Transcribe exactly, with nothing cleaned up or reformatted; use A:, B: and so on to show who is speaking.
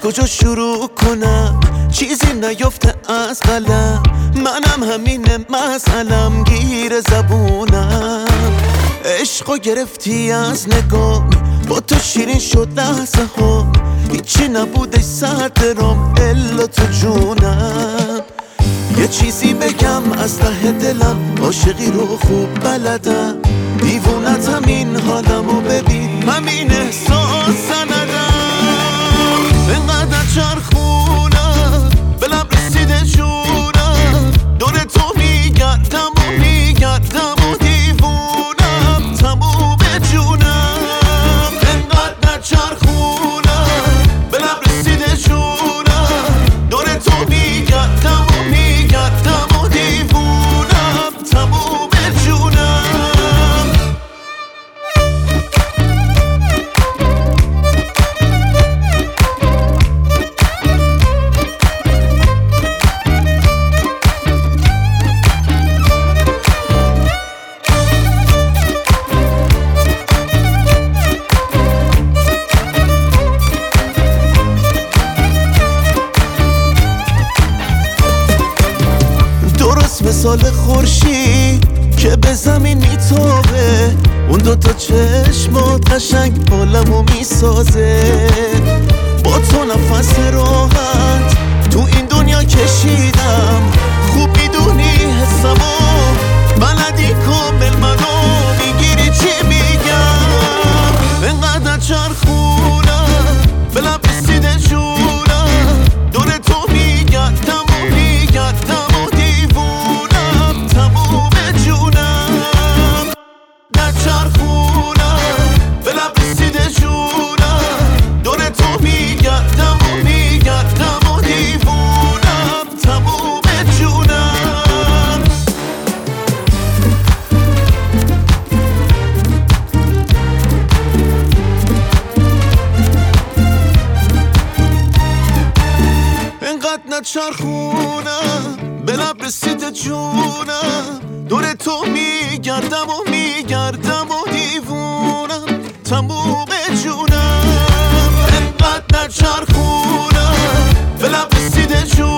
A: کجا شروع کنم؟ چیزی نیفته از قلم، منم همینه مسئلم، گیر زبونم. عشقو گرفتی از نگاه، با تو شیرین شد لحظه ها، هیچی نبودش سر درام الا تو جونم. یه چیزی بگم از ته دلم، عاشقی رو خوب بلدم، دیوونت همین حالمو ببین، همین احساس سندم. اینقدر چرخونم به لب رسیده جونم، دور تو میگردم و میگردم و دیوونم تموم جونم. اینقدر چرخونم به لب رسیده جونم، دور تو میگردم و میگردم و دیوونم تموم جونم. مثال خورشید که به زمین میتابه، اون دوتا چشمات قشنگ بالمو میسازه. با تو نفس راحت تو این دنیا کشیدم، خوب میدونی حسمو بلدی کامل منو میگیری چی میگم. اینقدر چرخونم به لب رسیده جونم، دور تو میگردم و میگردم و دیوونم تموم جونم. در چرخونم به لب رسیده جونم، دور تو میگردم و میگردم و دیوونم تموم جونم. اینقدر نچرخونم به لب رسیده جونم، دور تو میگردم و میگردم و دیوونم تموم جونم. اینقدر نچرخونم به لب رسیده جونم،